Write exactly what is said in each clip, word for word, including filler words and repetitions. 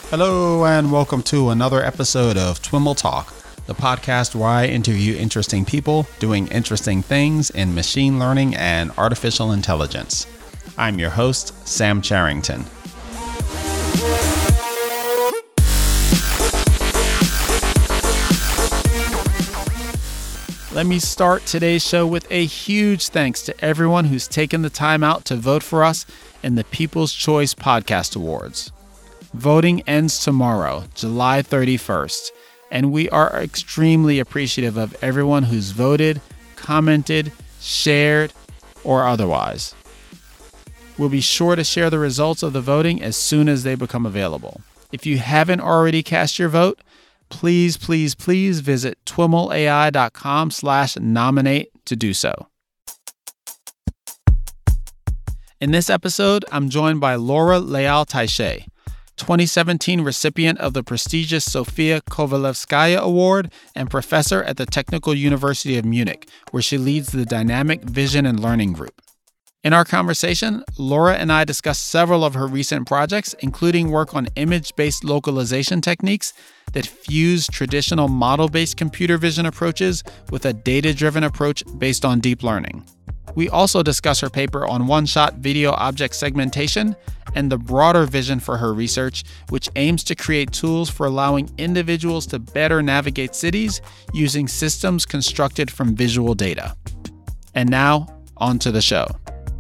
Hello and welcome to another episode of Twimmle Talk, the podcast where I interview interesting people doing interesting things in machine learning and artificial intelligence. I'm your host, Sam Charrington. Let me start today's show with a huge thanks to everyone who's taken the time out to vote for us in the People's Choice Podcast Awards. Voting ends tomorrow, July thirty-first, and we are extremely appreciative of everyone who's voted, commented, shared, or otherwise. We'll be sure to share the results of the voting as soon as they become available. If you haven't already cast your vote, please, please, please visit twimmleai.com slash nominate to do so. In this episode, I'm joined by Laura Leal-Taixet, twenty seventeen recipient of the prestigious Sofia Kovalevskaya Award and professor at the Technical University of Munich, where she leads the Dynamic Vision and Learning Group. In our conversation, Laura and I discussed several of her recent projects, including work on image-based localization techniques that fuse traditional model-based computer vision approaches with a data-driven approach based on deep learning. We also discuss her paper on one-shot video object segmentation and the broader vision for her research, which aims to create tools for allowing individuals to better navigate cities using systems constructed from visual data. And now, on to the show.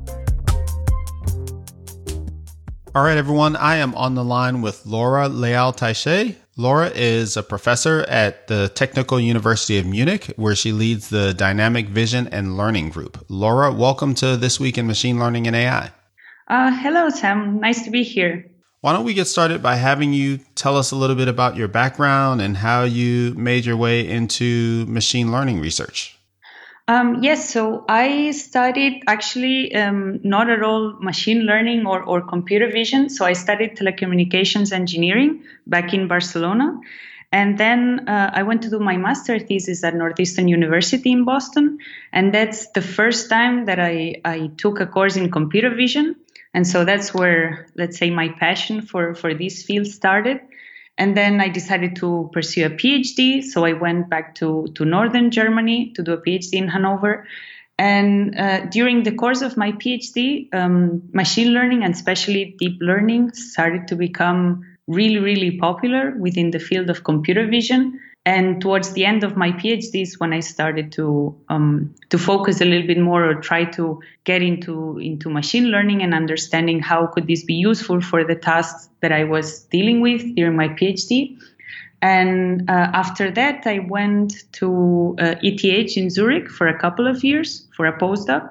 All right, everyone, I am on the line with Laura Leal-Taixet. Laura is a professor at the Technical University of Munich, where she leads the Dynamic Vision and Learning Group. Laura, welcome to This Week in Machine Learning and A I. Uh, hello, Sam. Nice to be here. Why don't we get started by having you tell us a little bit about your background and how you made your way into machine learning research? Um, yes, so I studied actually um, not at all machine learning or, or computer vision. So I studied telecommunications engineering back in Barcelona. And then uh, I went to do my master thesis at Northeastern University in Boston. And that's the first time that I, I took a course in computer vision. And so that's where, let's say, my passion for, for this field started. And then I decided to pursue a PhD. So I went back to, to Northern Germany to do a PhD in Hanover. And uh, during the course of my PhD, um, machine learning and especially deep learning started to become really, really popular within the field of computer vision. And towards the end of my PhD is when I started to um, to focus a little bit more or try to get into, into machine learning and understanding how could this be useful for the tasks that I was dealing with during my PhD. And uh, after that, I went to uh, E T H in Zurich for a couple of years for a postdoc.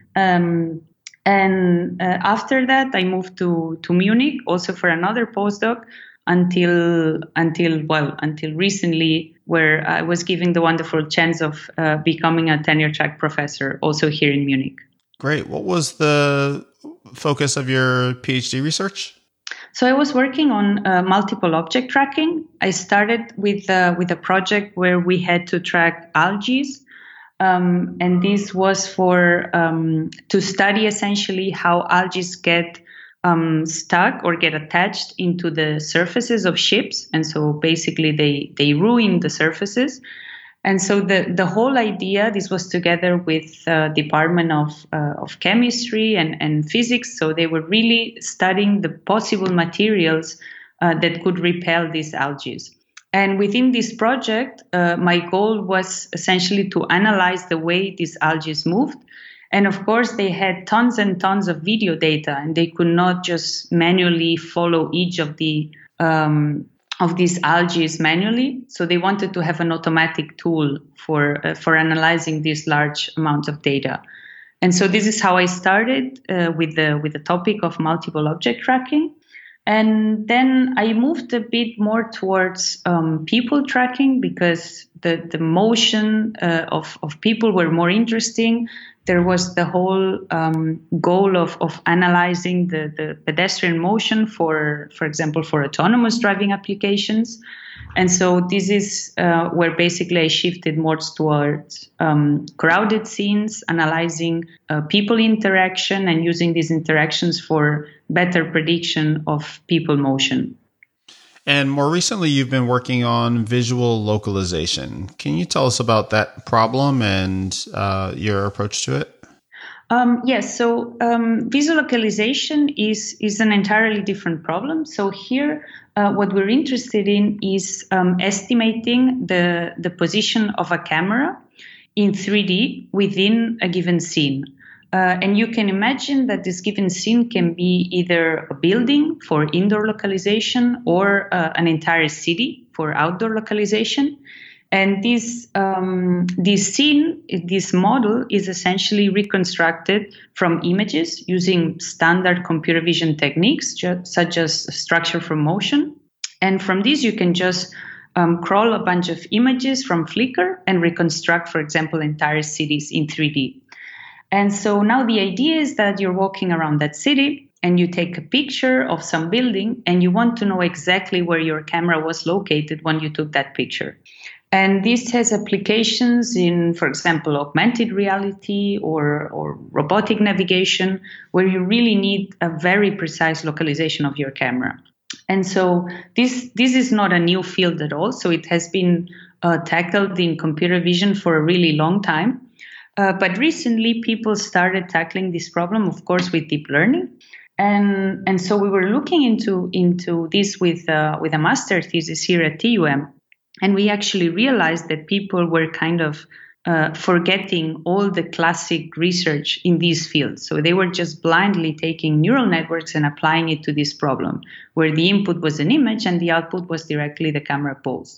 Um, and uh, after that, I moved to, to Munich also for another postdoc. Until, until well, until recently, where I was given the wonderful chance of uh, becoming a tenure-track professor, also here in Munich. Great. What was the focus of your PhD research? So I was working on uh, multiple object tracking. I started with uh, with a project where we had to track algae, um, and this was for um, to study essentially how algae get Um, stuck or get attached into the surfaces of ships. And so basically they, they ruin the surfaces. And so the, the whole idea, this was together with uh, Department of, uh, of Chemistry and, and Physics. So they were really studying the possible materials uh, that could repel these algae. And within this project, uh, my goal was essentially to analyze the way these algae moved. And of course, they had tons and tons of video data, and they could not just manually follow each of the um, of these algae manually. So they wanted to have an automatic tool for uh, for analyzing this large amount of data. And so this is how I started uh, with the with the topic of multiple object tracking. And then I moved a bit more towards um, people tracking because the, the motion uh, of, of people were more interesting. There was the whole um, goal of, of analyzing the, the pedestrian motion for, for example, for autonomous driving applications. And so this is uh, where basically I shifted more towards um, crowded scenes, analyzing uh, people interaction and using these interactions for better prediction of people motion. And more recently, you've been working on visual localization. Can you tell us about that problem and uh, your approach to it? Um, yes, so um, visual localization is, is an entirely different problem. So here, uh, what we're interested in is um, estimating the, the position of a camera in three D within a given scene. Uh, and you can imagine that this given scene can be either a building for indoor localization or uh, an entire city for outdoor localization. And this um, this scene, this model is essentially reconstructed from images using standard computer vision techniques, such as structure from motion. And from this, you can just um, crawl a bunch of images from Flickr and reconstruct, for example, entire cities in three D. And so now the idea is that you're walking around that city and you take a picture of some building and you want to know exactly where your camera was located when you took that picture. And this has applications in, for example, augmented reality or, or robotic navigation, where you really need a very precise localization of your camera. And so this this is not a new field at all. So it has been uh, tackled in computer vision for a really long time. Uh, but recently, people started tackling this problem, of course, with deep learning. And, and so we were looking into, into this with, uh, with a master thesis here at T U M. And we actually realized that people were kind of uh, forgetting all the classic research in these fields. So they were just blindly taking neural networks and applying it to this problem, where the input was an image and the output was directly the camera pose.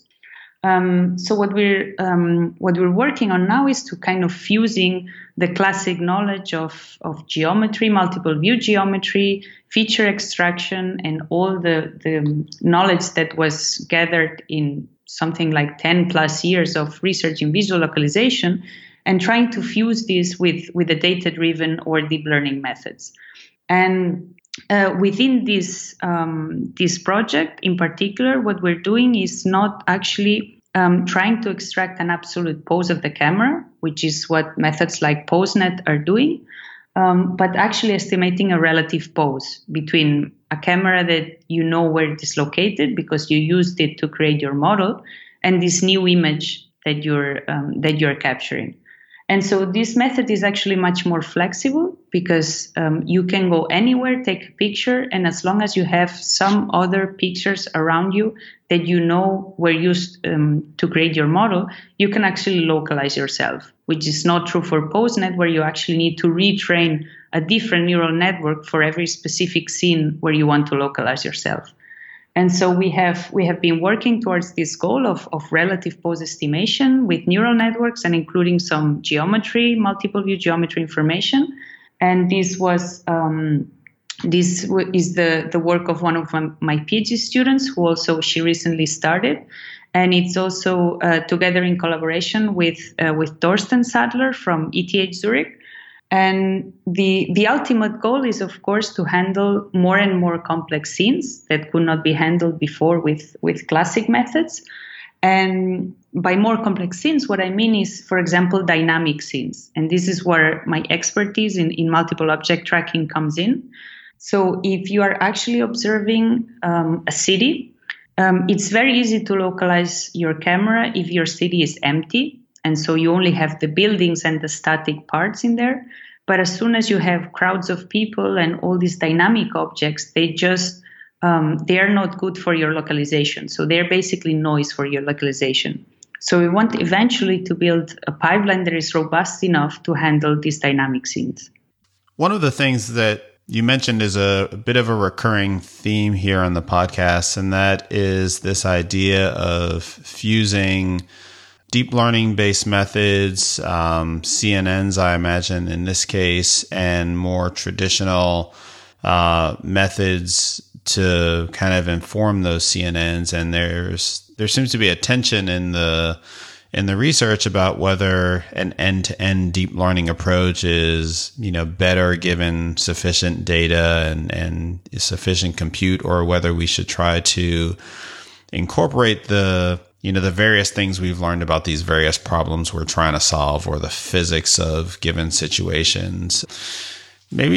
Um, so what we're um, what we're working on now is to kind of fusing the classic knowledge of, of geometry, multiple view geometry, feature extraction, and all the, the knowledge that was gathered in something like ten plus years of research in visual localization, and trying to fuse this with, with the data-driven or deep learning methods. And uh, within this, um, this project in particular, what we're doing is not actually um, trying to extract an absolute pose of the camera, which is what methods like PoseNet are doing, um, but actually estimating a relative pose between a camera that you know where it is located because you used it to create your model, and this new image that you're um, that you're capturing. And so this method is actually much more flexible because um, you can go anywhere, take a picture, and as long as you have some other pictures around you that you know were used um, to create your model, you can actually localize yourself, which is not true for PoseNet, where you actually need to retrain a different neural network for every specific scene where you want to localize yourself. And so we have we have been working towards this goal of, of relative pose estimation with neural networks and including some geometry, multiple view geometry information. And this was um, this is the, the work of one of my PhD students who also she recently started. And it's also uh, together in collaboration with uh, with Thorsten Sadler from E T H Zurich. And the the ultimate goal is, of course, to handle more and more complex scenes that could not be handled before with, with classic methods. And by more complex scenes, what I mean is, for example, dynamic scenes. And this is where my expertise in, in multiple object tracking comes in. So if you are actually observing um, a city, um, it's very easy to localize your camera if your city is empty. And so you only have the buildings and the static parts in there. But as soon as you have crowds of people and all these dynamic objects, they just, um, they are not good for your localization. So they're basically noise for your localization. So we want eventually to build a pipeline that is robust enough to handle these dynamic scenes. One of the things that you mentioned is a, a bit of a recurring theme here on the podcast, and that is this idea of fusing deep learning based methods, um, C N Ns, I imagine in this case, and more traditional uh, methods to kind of inform those C N Ns. And there's there seems to be a tension in the in the research about whether an end-to-end deep learning approach is, you know, better given sufficient data and, and sufficient compute, or whether we should try to incorporate the you know, the various things we've learned about these various problems we're trying to solve, or the physics of given situations. Maybe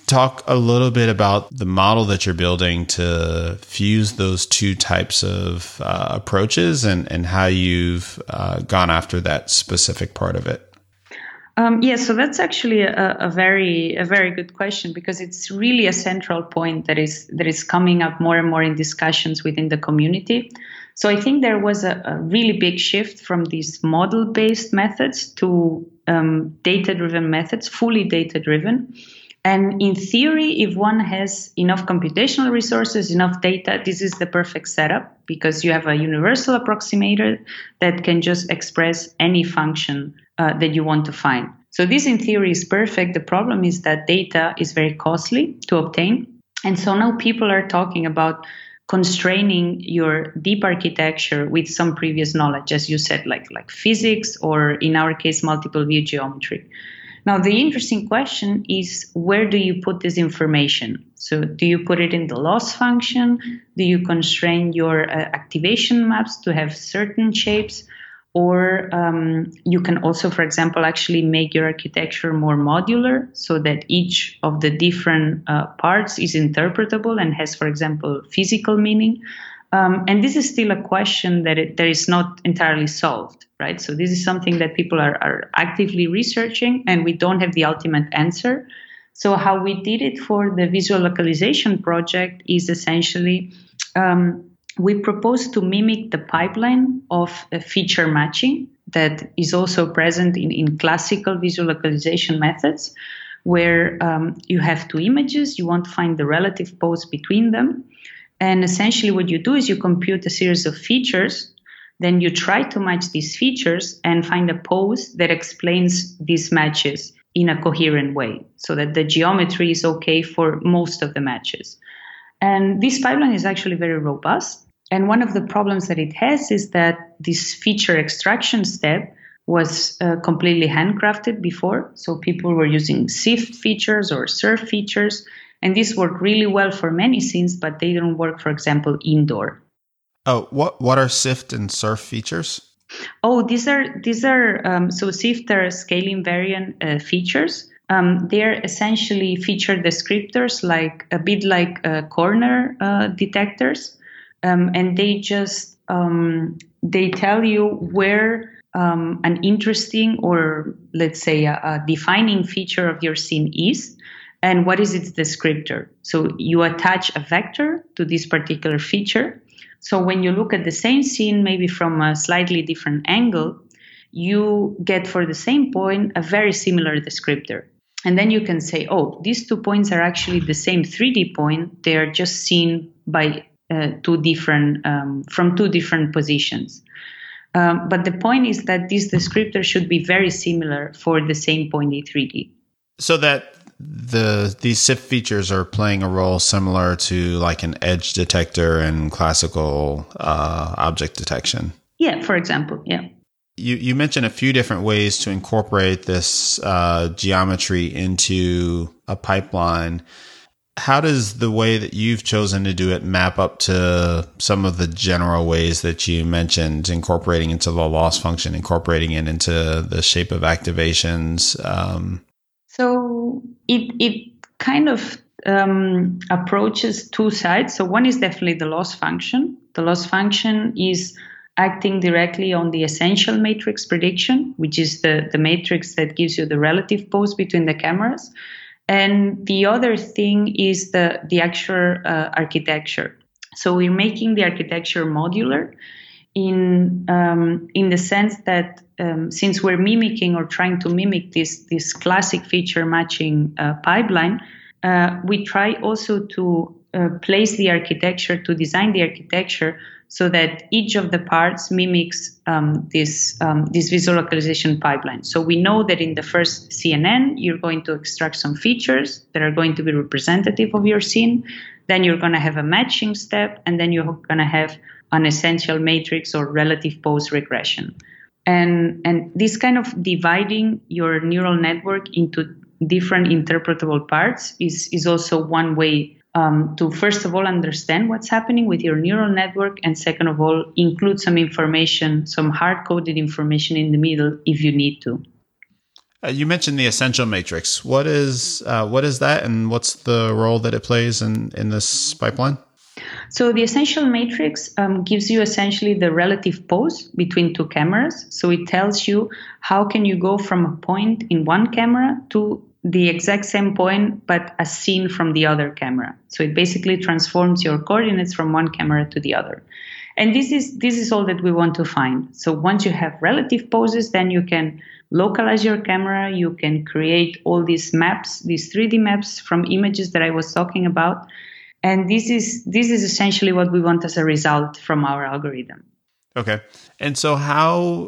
talk a little bit about the model that you're building to fuse those two types of uh, approaches and, and how you've uh, gone after that specific part of it? Um, yeah, so that's actually a, a very a very good question, because it's really a central point that is that is coming up more and more in discussions within the community. So I think there was a, a really big shift from these model-based methods to um, data-driven methods, fully data-driven. And in theory, if one has enough computational resources, enough data, this is the perfect setup, because you have a universal approximator that can just express any function uh, that you want to find. So this in theory is perfect. The problem is that data is very costly to obtain. And so now people are talking about constraining your deep architecture with some previous knowledge, as you said, like, like physics, or in our case, multiple view geometry. Now, the interesting question is, where do you put this information? So do you put it in the loss function? Do you constrain your uh, activation maps to have certain shapes? Or um, you can also, for example, actually make your architecture more modular, so that each of the different uh, parts is interpretable and has, for example, physical meaning. Um, and this is still a question that, it, that is not entirely solved, right? So this is something that people are, are actively researching, and we don't have the ultimate answer. So how we did it for the visual localization project is essentially um, we propose to mimic the pipeline of a feature matching that is also present in, in classical visual localization methods, where um, you have two images, you want to find the relative pose between them. And essentially what you do is you compute a series of features, then you try to match these features and find a pose that explains these matches in a coherent way, so that the geometry is okay for most of the matches. And this pipeline is actually very robust. And one of the problems that it has is that this feature extraction step was uh, completely handcrafted before. So people were using SIFT features or SURF features. And this worked really well for many scenes, but they don't work, for example, indoor. Oh, what what are SIFT and SURF features? Oh, these are these are um, so SIFT are scale invariant uh, features. Um, they're essentially feature descriptors, like a bit like uh, corner uh, detectors, um, and they just um, they tell you where um, an interesting, or let's say a, a defining feature of your scene is, and what is its descriptor. So you attach a vector to this particular feature. So when you look at the same scene, maybe from a slightly different angle, you get for the same point a very similar descriptor. And then you can say, oh, these two points are actually the same three D point. They are just seen by uh, two different, um, from two different positions. Um, but the point is that this descriptor should be very similar for the same point in three D. So that the these SIFT features are playing a role similar to like an edge detector in classical uh, object detection. Yeah, for example, yeah. You you mentioned a few different ways to incorporate this uh, geometry into a pipeline. How does the way that you've chosen to do it map up to some of the general ways that you mentioned, incorporating into the loss function, incorporating it into the shape of activations? Um, so it it kind of um, approaches two sides. So one is definitely the loss function. The loss function is acting directly on the essential matrix prediction, which is the, the matrix that gives you the relative pose between the cameras. And the other thing is the, the actual uh, architecture. So we're making the architecture modular in um, in the sense that um, since we're mimicking or trying to mimic this, this classic feature matching uh, pipeline, uh, we try also to uh, place the architecture, to design the architecture so that each of the parts mimics um, this um, this visual localization pipeline. So we know that in the first C N N, you're going to extract some features that are going to be representative of your scene. Then you're going to have a matching step, and then you're going to have an essential matrix or relative pose regression. And, and this kind of dividing your neural network into different interpretable parts is, is also one way Um, to first of all understand what's happening with your neural network, and second of all include some information, some hard-coded information in the middle if you need to. Uh, you mentioned the essential matrix. What is uh, what is that, and what's the role that it plays in, in this pipeline? So the essential matrix um, gives you essentially the relative pose between two cameras. So it tells you how can you go from a point in one camera to the exact same point, but as seen from the other camera. So it basically transforms your coordinates from one camera to the other. And this is this is all that we want to find. So once you have relative poses, then you can localize your camera. You can create all these maps, these three D maps from images that I was talking about. And this is this is essentially what we want as a result from our algorithm. Okay. And so how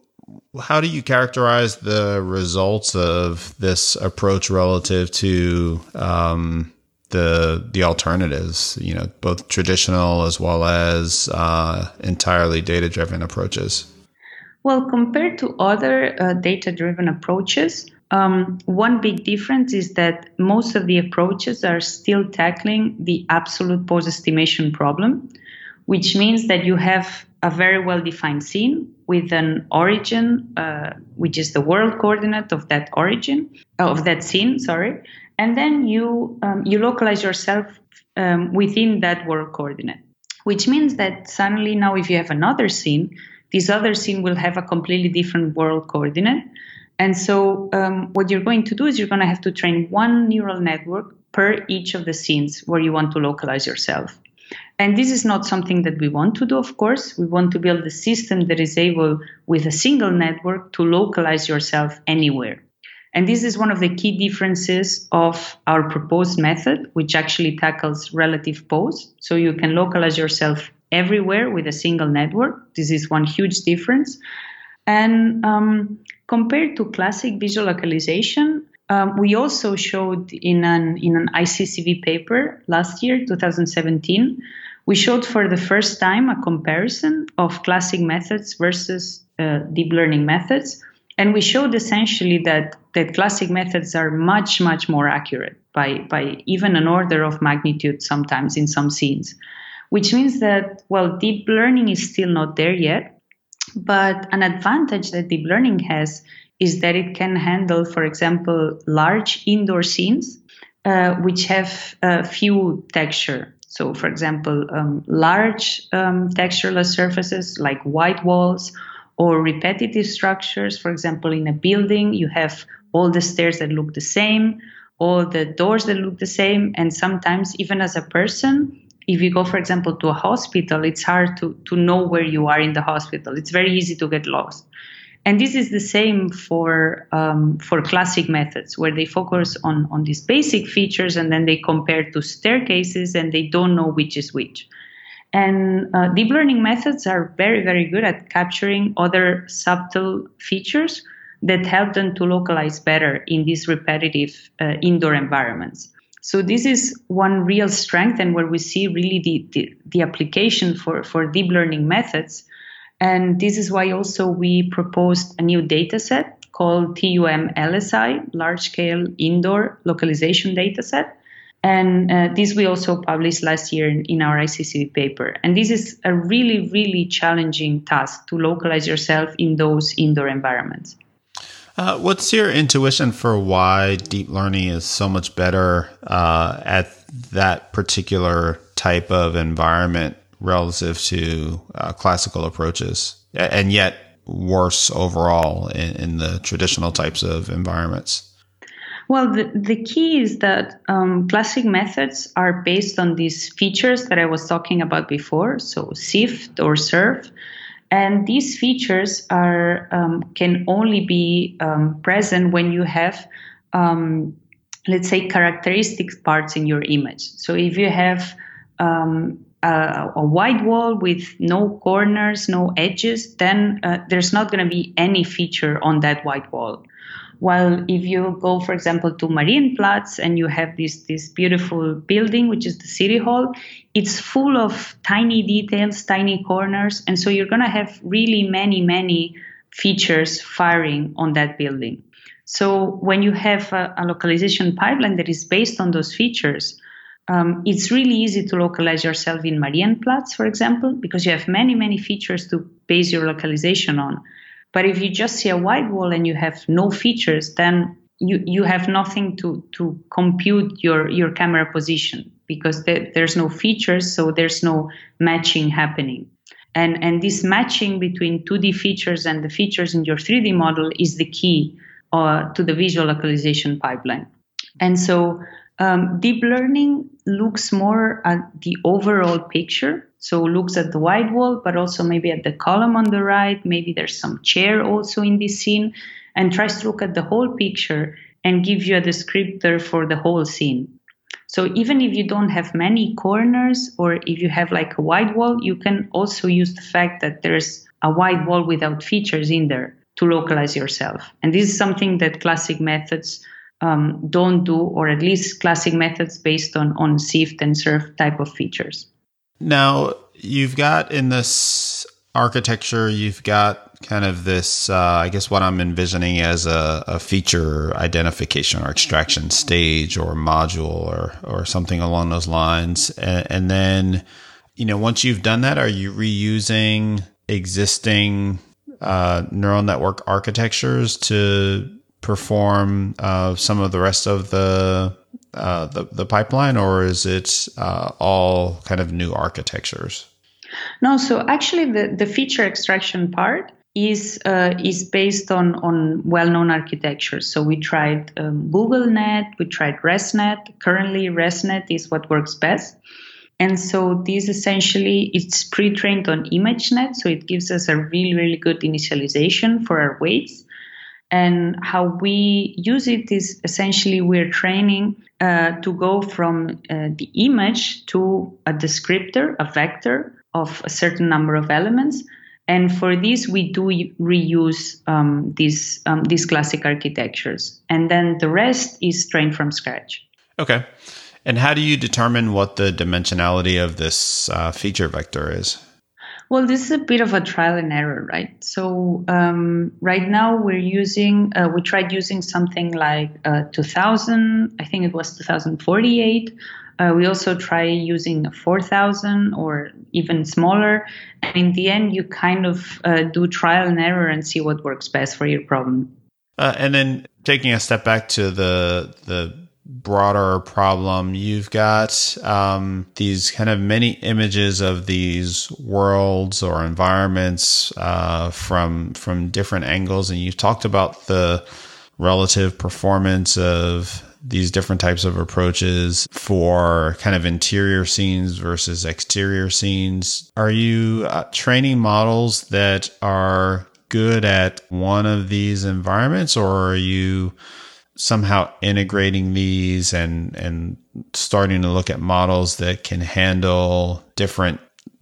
how do you characterize the results of this approach relative to um, the the alternatives, you know, both traditional as well as uh, entirely data-driven approaches? Well, compared to other uh, data-driven approaches, Um, one big difference is that most of the approaches are still tackling the absolute pose estimation problem, which means that you have a very well-defined scene with an origin, uh, which is the world coordinate of that origin, of that scene, sorry, and then you um, you localize yourself um, within that world coordinate, which means that suddenly now if you have another scene, this other scene will have a completely different world coordinate. And so um, what you're going to do is you're going to have to train one neural network per each of the scenes where you want to localize yourself. And this is not something that we want to do, of course. We want to build a system that is able, with a single network, to localize yourself anywhere. And this is one of the key differences of our proposed method, which actually tackles relative pose. So you can localize yourself everywhere with a single network. This is one huge difference. And um, compared to classic visual localization, um, we also showed in an in an I C C V paper last year, two thousand seventeen, we showed for the first time a comparison of classic methods versus uh, deep learning methods. And we showed essentially that, that classic methods are much, much more accurate by, by even an order of magnitude sometimes in some scenes, which means that, well, deep learning is still not there yet. But an advantage that deep learning has is that it can handle, for example, large indoor scenes, uh, which have uh, few texture. So, for example, um, large um, textureless surfaces like white walls or repetitive structures. For example, in a building, you have all the stairs that look the same, all the doors that look the same, and sometimes even as a person, if you go, for example, to a hospital, it's hard to, to know where you are in the hospital. It's very easy to get lost. And this is the same for um, for classic methods, where they focus on, on these basic features and then they compare to staircases and they don't know which is which. And uh, deep learning methods are very, very good at capturing other subtle features that help them to localize better in these repetitive uh, indoor environments. So this is one real strength and where we see really the, the, the application for, for deep learning methods. And this is why also we proposed a new data set called T U M L S I, Large Scale Indoor Localization Dataset. And uh, this we also published last year in, in our I C C V paper. And this is a really, really challenging task to localize yourself in those indoor environments. Uh, what's your intuition for why deep learning is so much better uh, at that particular type of environment relative to uh, classical approaches, and yet worse overall in, in the traditional types of environments? Well, the, the key is that um, classic methods are based on these features that I was talking about before, so sift or surf. And these features are um, can only be um, present when you have, um, let's say, characteristic parts in your image. So if you have um, a, a white wall with no corners, no edges, then uh, there's not going to be any feature on that white wall. While if you go, for example, to Marienplatz and you have this, this beautiful building, which is the city hall, it's full of tiny details, tiny corners. And so you're going to have really many, many features firing on that building. So when you have a, a localization pipeline that is based on those features, um, it's really easy to localize yourself in Marienplatz, for example, because you have many, many features to base your localization on. But if you just see a white wall and you have no features, then you, you have nothing to, to compute your, your camera position because there, there's no features, so there's no matching happening. And, and this matching between two D features and the features in your three D model is the key uh, to the visual localization pipeline. And so um, deep learning looks more at the overall picture. So looks at the white wall, but also maybe at the column on the right. Maybe there's some chair also in this scene, and tries to look at the whole picture and give you a descriptor for the whole scene. So even if you don't have many corners, or if you have like a white wall, you can also use the fact that there's a white wall without features in there to localize yourself. And this is something that classic methods um, don't do, or at least classic methods based on, on SIFT and SURF type of features. Now, you've got in this architecture, you've got kind of this, uh, I guess what I'm envisioning as a, a feature identification or extraction stage or module or, or something along those lines. And, and then, you know, once you've done that, are you reusing existing uh, neural network architectures to perform uh, some of the rest of the uh, the, the pipeline, or is it uh, all kind of new architectures? No, so actually the, the feature extraction part is uh, is based on, on well-known architectures. So we tried um, GoogleNet, we tried ResNet. Currently, ResNet is what works best. And so this essentially, it's pre-trained on ImageNet, so it gives us a really, really good initialization for our weights. And how we use it is essentially we're training uh, to go from uh, the image to a descriptor, a vector of a certain number of elements. And for this, we do reuse um, these um, these classic architectures. And then the rest is trained from scratch. Okay. And how do you determine what the dimensionality of this uh, feature vector is? Well, this is a bit of a trial and error, right? So um, right now we're using, uh, we tried using something like uh, two thousand, I think it was two thousand forty-eight. Uh, we also try using four thousand or even smaller. And in the end, you kind of uh, do trial and error and see what works best for your problem. Uh, and then taking a step back to the the broader problem, you've got um, these kind of many images of these worlds or environments uh, from from different angles, and you've talked about the relative performance of these different types of approaches for kind of interior scenes versus exterior scenes. Are you uh, training models that are good at one of these environments, or are you somehow integrating these and and starting to look at models that can handle different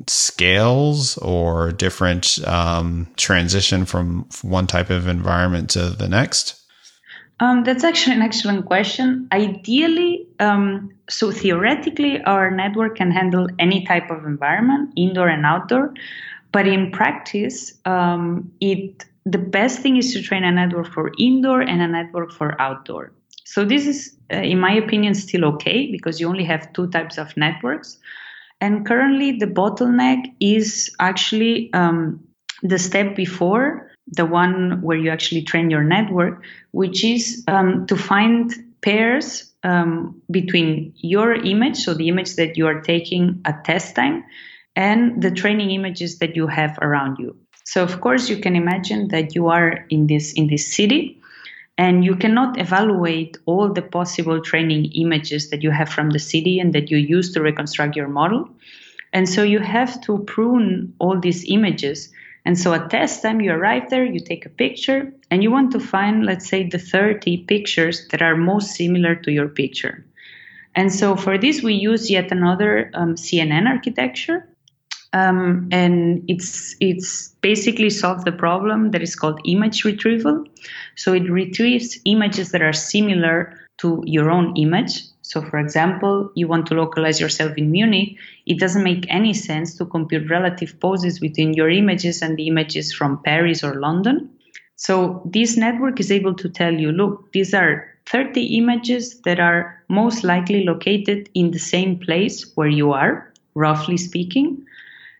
scales or different um, transition from one type of environment to the next? Um, that's actually an excellent question. Ideally, um, so theoretically, our network can handle any type of environment, indoor and outdoor. But in practice, um, it the best thing is to train a network for indoor and a network for outdoor. So this is, uh, in my opinion, still okay because you only have two types of networks. And currently, the bottleneck is actually um, the step before, the one where you actually train your network, which is um, to find pairs um, between your image, so the image that you are taking at test time, and the training images that you have around you. So of course you can imagine that you are in this in this city, and you cannot evaluate all the possible training images that you have from the city and that you use to reconstruct your model. And so you have to prune all these images. And so at test time, you arrive there, you take a picture, and you want to find, let's say, the thirty pictures that are most similar to your picture. And so for this, we use yet another um, C N N architecture. Um, and it's it's basically solved the problem that is called image retrieval. So it retrieves images that are similar to your own image. So for example, you want to localize yourself in Munich. It doesn't make any sense to compute relative poses between your images and the images from Paris or London. So this network is able to tell you, look, these are thirty images that are most likely located in the same place where you are, roughly speaking.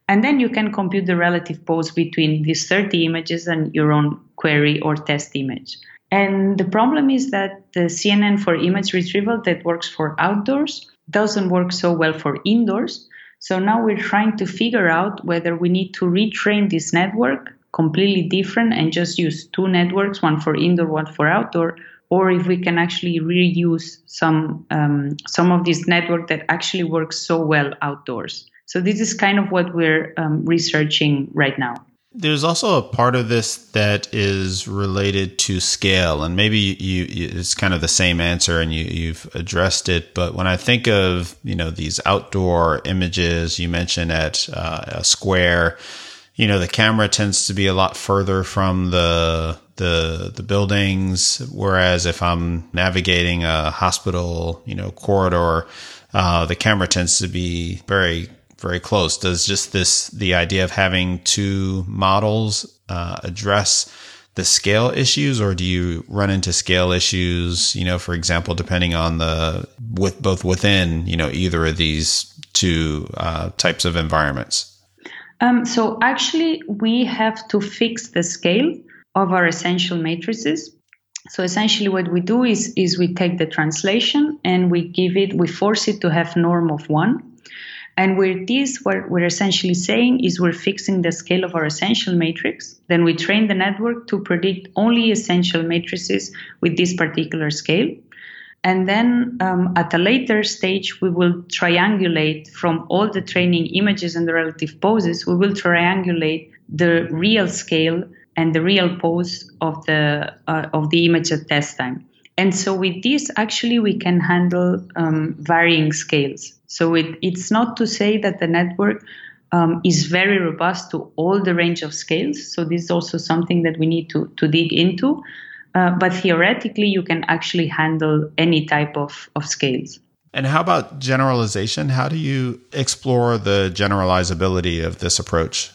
And then you can compute the relative pose between these thirty images and your own query or test image. And the problem is that the C N N for image retrieval that works for outdoors doesn't work so well for indoors. So now we're trying to figure out whether we need to retrain this network completely different and just use two networks, one for indoor, one for outdoor, or if we can actually reuse some um, some of this network that actually works so well outdoors. So this is kind of what we're um, researching right now. There's also a part of this that is related to scale, and maybe you, you it's kind of the same answer, and you, you've addressed it. But when I think of you know these outdoor images, you mentioned at uh, a square, you know the camera tends to be a lot further from the the the buildings, whereas if I'm navigating a hospital, you know corridor, uh, the camera tends to be very very close. Does just this, the idea of having two models uh, address the scale issues, or do you run into scale issues, you know, for example, depending on the, with both within, you know, either of these two uh, types of environments? Um, so actually we have to fix the scale of our essential matrices. So essentially what we do is, is we take the translation and we give it, we force it to have norm of one. And with this, what we're essentially saying is we're fixing the scale of our essential matrix. Then we train the network to predict only essential matrices with this particular scale. And then um, at a later stage, we will triangulate from all the training images and the relative poses, we will triangulate the real scale and the real pose of the uh, of the image at test time. And so with this, actually, we can handle um, varying scales. So it, it's not to say that the network um, is very robust to all the range of scales. So this is also something that we need to, to dig into. Uh, but theoretically, you can actually handle any type of, of scales. And how about generalization? How do you explore the generalizability of this approach?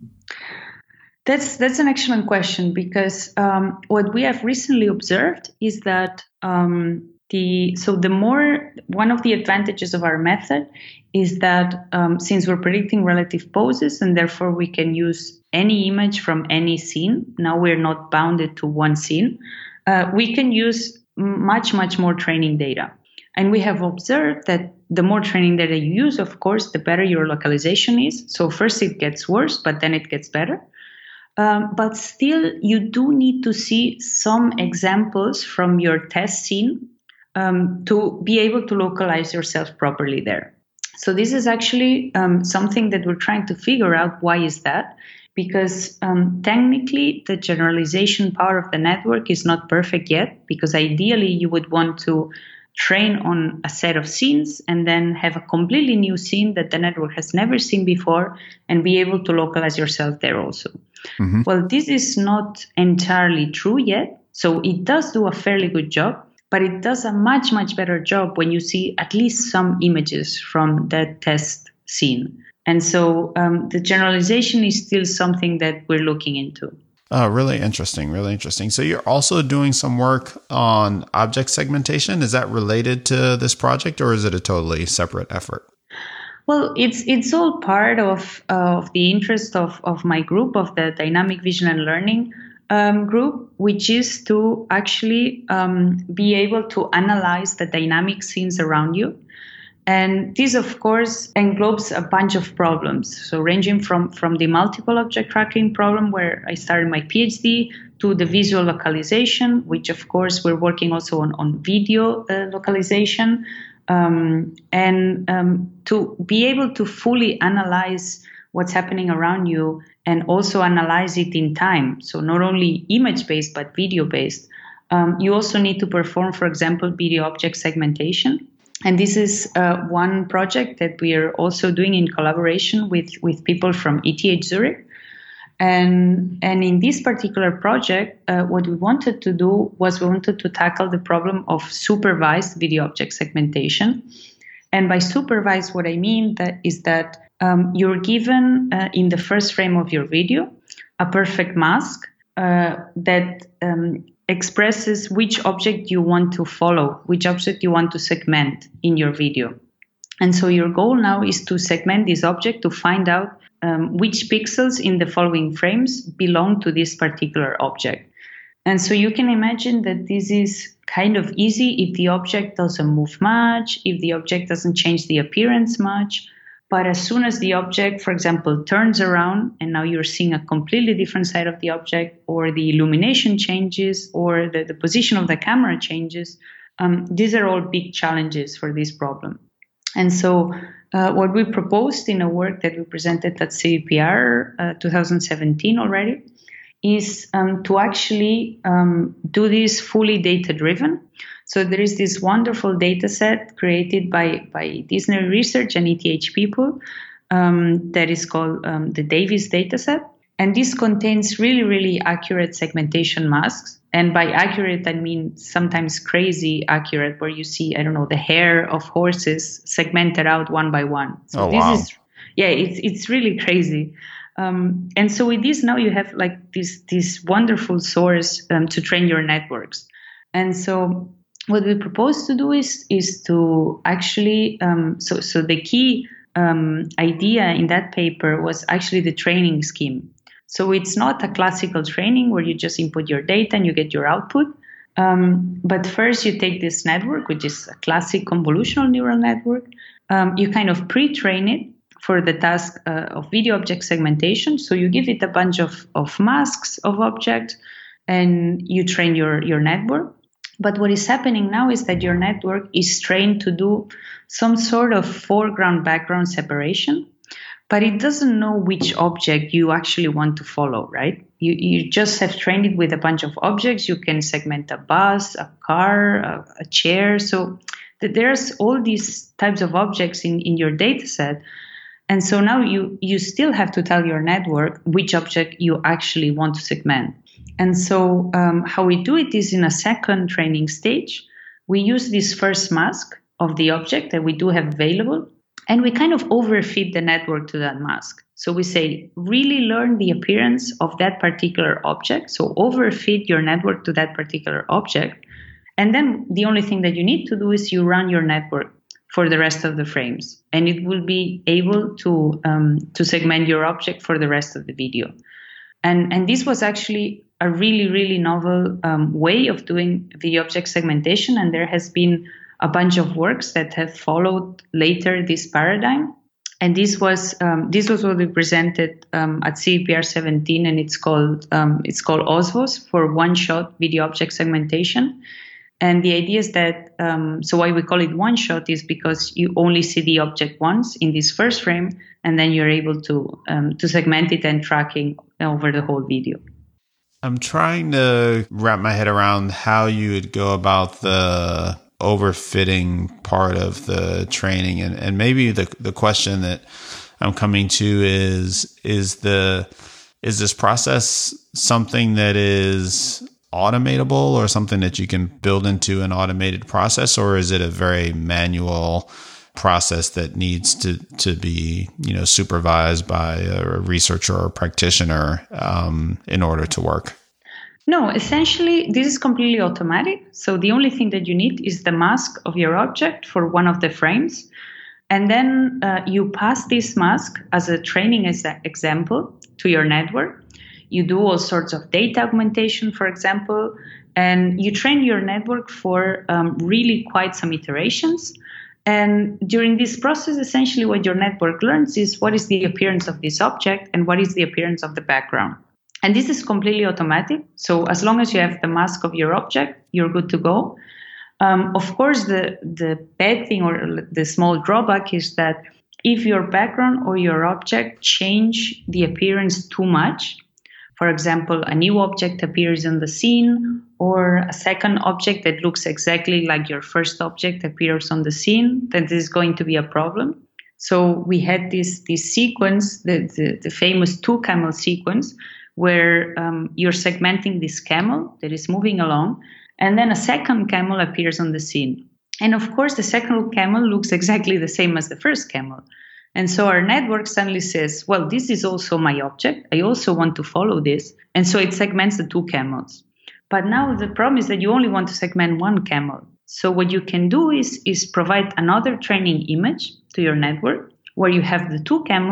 That's that's an excellent question, because um, what we have recently observed is that um, the so the more one of the advantages of our method is that um, since we're predicting relative poses and therefore we can use any image from any scene, now we're not bounded to one scene, uh, we can use much, much more training data. And we have observed that the more training data you use, of course, the better your localization is. So first it gets worse, but then it gets better. Um, but still, you do need to see some examples from your test scene um, to be able to localize yourself properly there. So this is actually um, something that we're trying to figure out. Why is that? Because um, technically, the generalization power of the network is not perfect yet, because ideally you would want to train on a set of scenes and then have a completely new scene that the network has never seen before and be able to localize yourself there also. Mm-hmm. Well, this is not entirely true yet. So it does do a fairly good job, but it does a much, much better job when you see at least some images from that test scene. And so um, the generalization is still something that we're looking into. Oh, really interesting. Really interesting. So you're also doing some work on object segmentation. Is that related to this project, or is it a totally separate effort? Well, it's it's all part of uh, of the interest of, of my group, of the Dynamic Vision and Learning um, group, which is to actually um, be able to analyze the dynamic scenes around you. And this, of course, englobes a bunch of problems. So ranging from, from the multiple object tracking problem, where I started my PhD, to the visual localization, which, of course, we're working also on, on video uh, localization. Um, and um, to be able to fully analyze what's happening around you and also analyze it in time. So not only image-based, but video-based. Um, you also need to perform, for example, video object segmentation. And this is uh, one project that we are also doing in collaboration with, with people from E T H Zurich. And, and in this particular project, uh, what we wanted to do was we wanted to tackle the problem of supervised video object segmentation. And by supervised, what I mean that is that um, you're given uh, in the first frame of your video a perfect mask uh, that um, expresses which object you want to follow, which object you want to segment in your video. And so your goal now is to segment this object to find out um, which pixels in the following frames belong to this particular object. And so you can imagine that this is kind of easy if the object doesn't move much, if the object doesn't change the appearance much. But as soon as the object, for example, turns around and now you're seeing a completely different side of the object, or the illumination changes, or the, the position of the camera changes, um, these are all big challenges for this problem. And so uh, what we proposed in a work that we presented at C V P R uh, twenty seventeen already is um, to actually um, do this fully data-driven. So there is this wonderful data set created by, by Disney Research and E T H people um, that is called um, the Davis dataset. And this contains really, really accurate segmentation masks. And by accurate, I mean sometimes crazy accurate, where you see, I don't know, the hair of horses segmented out one by one. So oh, this wow. is, yeah, it's it's really crazy. Um, and so with this, now you have like this, this wonderful source um, to train your networks. And so what we propose to do is, is to actually, um, so, so the key um, idea in that paper was actually the training scheme. So it's not a classical training where you just input your data and you get your output. Um, but first you take this network, which is a classic convolutional neural network. Um, you kind of pre-train it for the task uh, of video object segmentation. So you give it a bunch of, of masks of objects and you train your, your network. But what is happening now is that your network is trained to do some sort of foreground background separation, but it doesn't know which object you actually want to follow, right? You, you just have trained it with a bunch of objects. You can segment a bus, a car, a, a chair. So th- there's all these types of objects in, in your data set. And so now you, you still have to tell your network which object you actually want to segment. And so um, how we do it is in a second training stage. We use this first mask of the object that we do have available, and we kind of overfeed the network to that mask. So we say, really learn the appearance of that particular object. So overfeed your network to that particular object. And then the only thing that you need to do is you run your network for the rest of the frames, and it will be able to um, to segment your object for the rest of the video. And and this was actually a really, really novel um, way of doing video object segmentation, and there has been a bunch of works that have followed later this paradigm. And this was um, this was what we presented um, at C V P R seventeen, and it's called um, it's called O S V O S, for one-shot video object segmentation. And the idea is that, um, so why we call it one shot is because you only see the object once in this first frame, and then you're able to um, to segment it and tracking over the whole video. I'm trying to wrap my head around how you would go about the overfitting part of the training. And, and maybe the, the question that I'm coming to is, is the, is this process something that is automatable or something that you can build into an automated process, or is it a very manual process that needs to, to be, you know, supervised by a researcher or a practitioner um, in order to work? No, essentially, this is completely automatic. So the only thing that you need is the mask of your object for one of the frames. And then uh, you pass this mask as a training as a example to your network. You do all sorts of data augmentation, for example, and you train your network for um, really quite some iterations. And during this process, essentially what your network learns is what is the appearance of this object and what is the appearance of the background. And this is completely automatic. So as long as you have the mask of your object, you're good to go. Um, of course, the, the bad thing or the small drawback is that if your background or your object change the appearance too much, for example, a new object appears on the scene, or a second object that looks exactly like your first object appears on the scene, then this is going to be a problem. So we had this, this sequence, the, the, the famous two camel sequence, where um, you're segmenting this camel that is moving along, and then a second camel appears on the scene. And of course, the second camel looks exactly the same as the first camel. And so our network suddenly says, well, this is also my object. I also want to follow this. And so it segments the two camels. But now the problem is that you only want to segment one camel. So what you can do is, is provide another training image to your network where you have the two camels,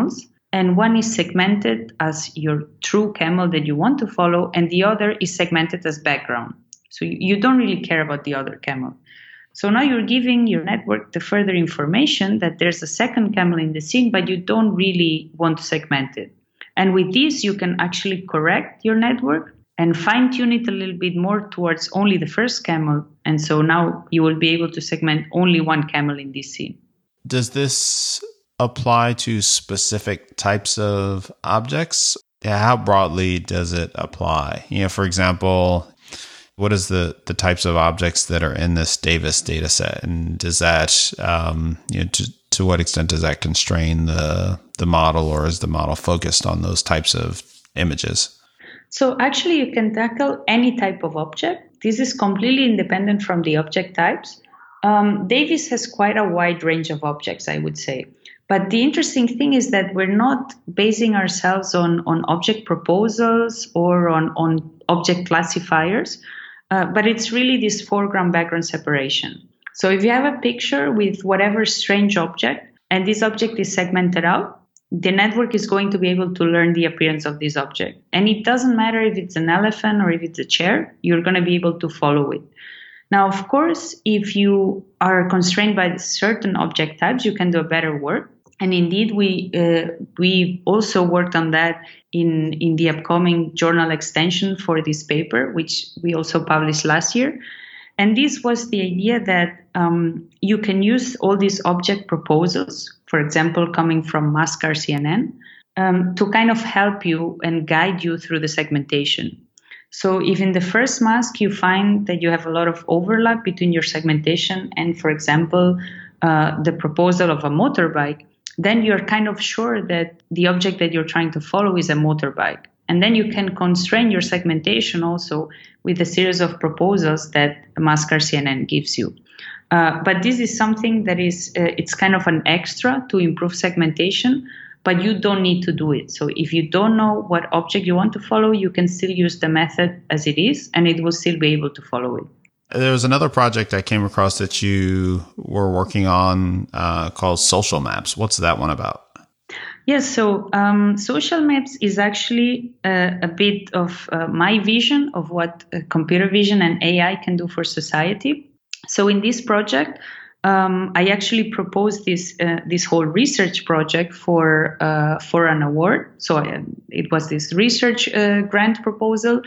and one is segmented as your true camel that you want to follow, and the other is segmented as background. So you, you don't really care about the other camel. So now you're giving your network the further information that there's a second camel in the scene, but you don't really want to segment it. And with this, you can actually correct your network and fine-tune it a little bit more towards only the first camel. And so now you will be able to segment only one camel in this scene. Does this apply to specific types of objects? Yeah, how broadly does it apply? You know, for example, what is the, the types of objects that are in this Davis data set? And does that, um, you know, to, to what extent does that constrain the, the model, or is the model focused on those types of images? So actually, you can tackle any type of object. This is completely independent from the object types. Um, Davis has quite a wide range of objects, I would say. But the interesting thing is that we're not basing ourselves on, on object proposals or on, on object classifiers. Uh, but it's really this foreground background separation. So if you have a picture with whatever strange object, and this object is segmented out, the network is going to be able to learn the appearance of this object. And it doesn't matter if it's an elephant or if it's a chair, you're going to be able to follow it. Now, of course, if you are constrained by certain object types, you can do a better work. And indeed, we uh, we also worked on that in, in the upcoming journal extension for this paper, which we also published last year. And this was the idea that um, you can use all these object proposals, for example, coming from Mascar C N N, um, to kind of help you and guide you through the segmentation. So if in the first mask you find that you have a lot of overlap between your segmentation and, for example, uh, the proposal of a motorbike, then you're kind of sure that the object that you're trying to follow is a motorbike. And then you can constrain your segmentation also with a series of proposals that Mascar C N N gives you. Uh, but this is something that is, uh, it's kind of an extra to improve segmentation, but you don't need to do it. So if you don't know what object you want to follow, you can still use the method as it is, and it will still be able to follow it. There was another project I came across that you were working on uh, called Social Maps. What's that one about? Yes, so um, Social Maps is actually uh, a bit of uh, my vision of what uh, computer vision and A I can do for society. So in this project, um, I actually proposed this uh, this whole research project for uh, for an award. So uh, it was this research uh, grant proposal.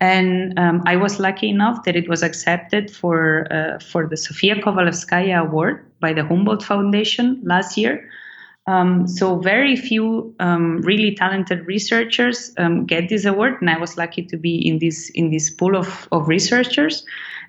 And um, I was lucky enough that it was accepted for uh, for the Sofia Kovalevskaya Award by the Humboldt Foundation last year. Um, so very few um, really talented researchers um, get this award, and I was lucky to be in this in this pool of, of researchers.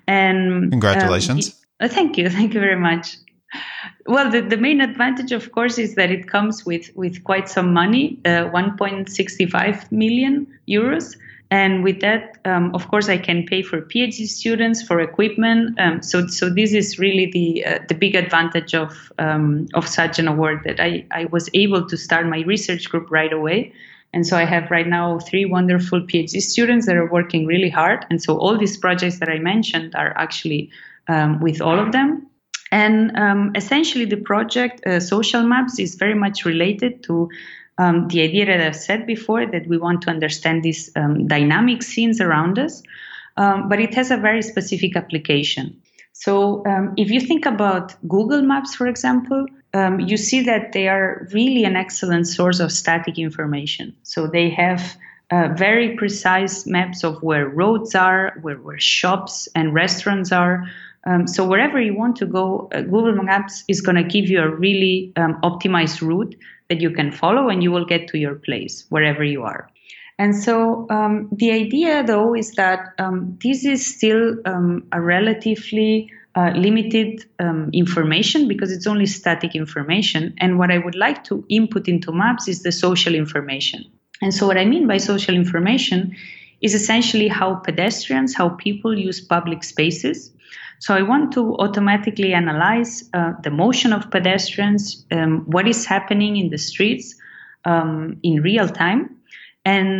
And congratulations! Um, thank you, thank you very much. Well, the, the main advantage, of course, is that it comes with with quite some money, uh, one point six five million euros. And with that, um, of course, I can pay for PhD students, for equipment. Um, so, so this is really the uh, the big advantage of um, of such an award, that I, I was able to start my research group right away. And so I have right now three wonderful PhD students that are working really hard. And so all these projects that I mentioned are actually um, with all of them. And um, essentially, the project uh, Social Maps is very much related to Um, the idea that I've said before, that we want to understand these um, dynamic scenes around us, um, but it has a very specific application. So um, if you think about Google Maps, for example, um, you see that they are really an excellent source of static information. So they have uh, very precise maps of where roads are, where, where shops and restaurants are. Um, so wherever you want to go, uh, Google Maps is going to give you a really um, optimized route that you can follow, and you will get to your place wherever you are. And so um, the idea, though, is that um, this is still um, a relatively uh, limited um, information, because it's only static information. And what I would like to input into maps is the social information. And so what I mean by social information is essentially how pedestrians, how people use public spaces. So I want to automatically analyze uh, the motion of pedestrians, um, what is happening in the streets um, in real time. And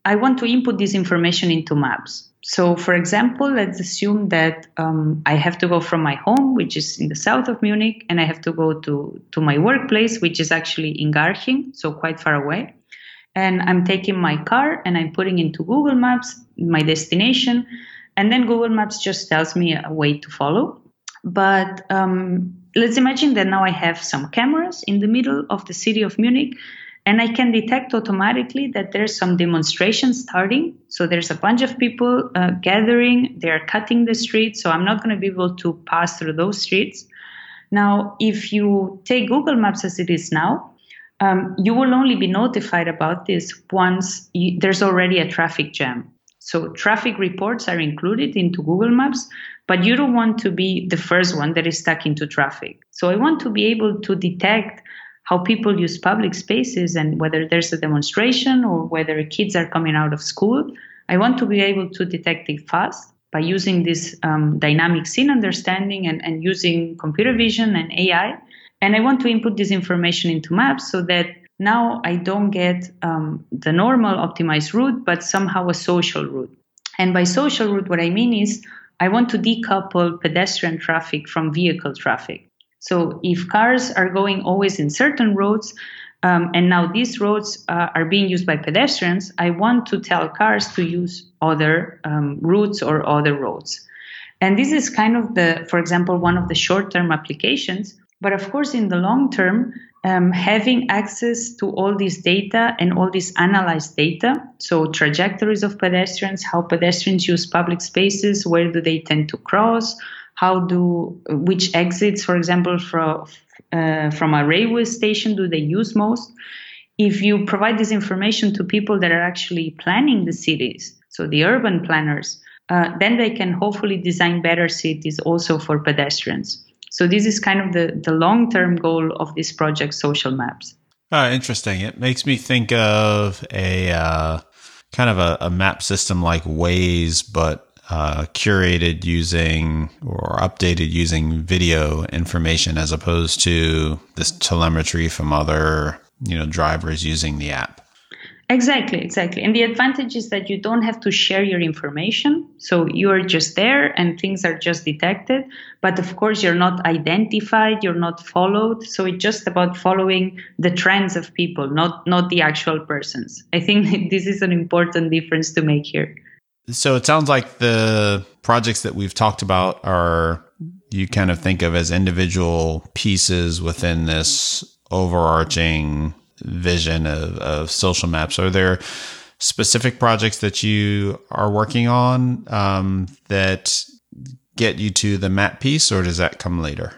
I want to input this information into maps. So, for example, let's assume that um, I have to go from my home, which is in the south of Munich, and I have to go to, to my workplace, which is actually in Garching, so quite far away. And I'm taking my car and I'm putting into Google Maps my destination, and then Google Maps just tells me a way to follow. But um, let's imagine that now I have some cameras in the middle of the city of Munich, and I can detect automatically that there's some demonstration starting. So there's a bunch of people uh, gathering, they're cutting the streets, so I'm not going to be able to pass through those streets. Now, if you take Google Maps as it is now, um, you will only be notified about this once you, there's already a traffic jam. So traffic reports are included into Google Maps, but you don't want to be the first one that is stuck into traffic. So I want to be able to detect how people use public spaces and whether there's a demonstration or whether kids are coming out of school. I want to be able to detect it fast by using this um, dynamic scene understanding and, and using computer vision and A I. And I want to input this information into maps so that now I don't get um, the normal optimized route, but somehow a social route. And by social route, what I mean is I want to decouple pedestrian traffic from vehicle traffic. So if cars are going always in certain roads, um, and now these roads uh, are being used by pedestrians, I want to tell cars to use other um, routes or other roads. And this is kind of the, for example, one of the short-term applications. But of course, in the long term, um, having access to all this data and all this analyzed data, so trajectories of pedestrians, how pedestrians use public spaces, where do they tend to cross, how do, which exits, for example, from, uh, from a railway station do they use most? If you provide this information to people that are actually planning the cities, so the urban planners, uh, then they can hopefully design better cities also for pedestrians. So this is kind of the, the long-term goal of this project, Social Maps. Oh, interesting. It makes me think of a uh, kind of a, a map system like Waze, but Uh, curated using or updated using video information as opposed to this telemetry from other, you know, drivers using the app. Exactly, exactly. And the advantage is that you don't have to share your information. So you're just there and things are just detected. But of course, you're not identified, you're not followed. So it's just about following the trends of people, not, not the actual persons. I think this is an important difference to make here. So it sounds like the projects that we've talked about are, you kind of think of as individual pieces within this overarching vision of, of social maps. Are there specific projects that you are working on um, that get you to the map piece, or does that come later?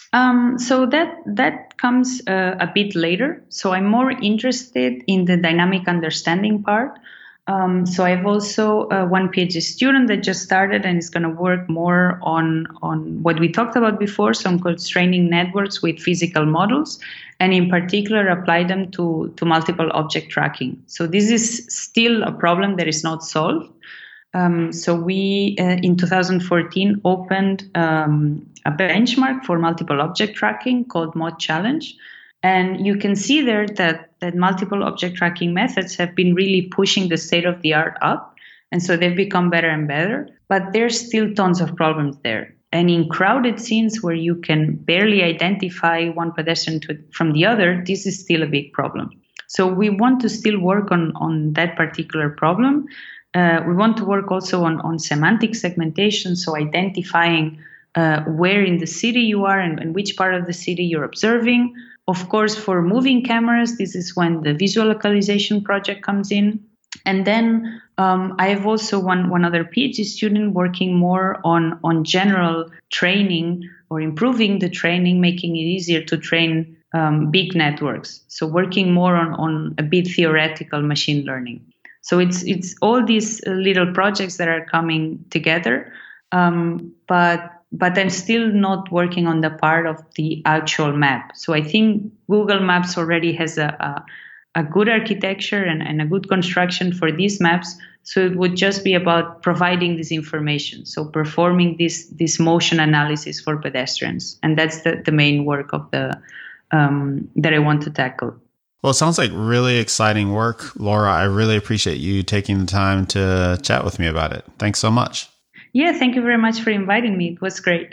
Um, so that that comes uh, a bit later. So I'm more interested in the dynamic understanding part. Um, so I have also uh, one PhD student that just started and is going to work more on, on what we talked about before, some constraining networks with physical models, and in particular apply them to, to multiple object tracking. So this is still a problem that is not solved. Um, so we, uh, in two thousand fourteen, opened um, a benchmark for multiple object tracking called Mod Challenge. And you can see there that, that multiple object tracking methods have been really pushing the state of the art up. And so they've become better and better. But there's still tons of problems there. And in crowded scenes where you can barely identify one pedestrian to, from the other, this is still a big problem. So we want to still work on, on that particular problem. Uh, we want to work also on, on semantic segmentation, so identifying uh, where in the city you are and, and which part of the city you're observing. Of course, for moving cameras, this is when the visual localization project comes in. And then um, I have also one, one other PhD student working more on, on general training or improving the training, making it easier to train um, big networks. So working more on, on a bit theoretical machine learning. So it's it's all these little projects that are coming together, um, but but I'm still not working on the part of the actual map. So I think Google Maps already has a a, a good architecture and, and a good construction for these maps. So it would just be about providing this information, so performing this this motion analysis for pedestrians, and that's the, the main work of the um, that I want to tackle. Well, it sounds like really exciting work, Laura. I really appreciate you taking the time to chat with me about it. Thanks so much. Yeah, thank you very much for inviting me. It was great.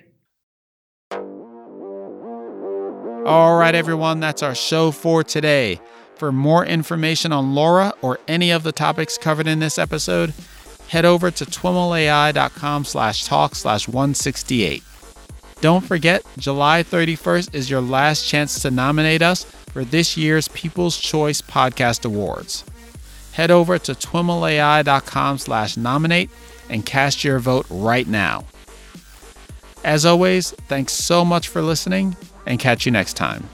All right, everyone, that's our show for today. For more information on Laura or any of the topics covered in this episode, head over to twimlai.com slash talk slash 168. Don't forget, July thirty-first is your last chance to nominate us for this year's People's Choice Podcast Awards. Head over to twimlai.com slash nominate and cast your vote right now. As always, thanks so much for listening, and catch you next time.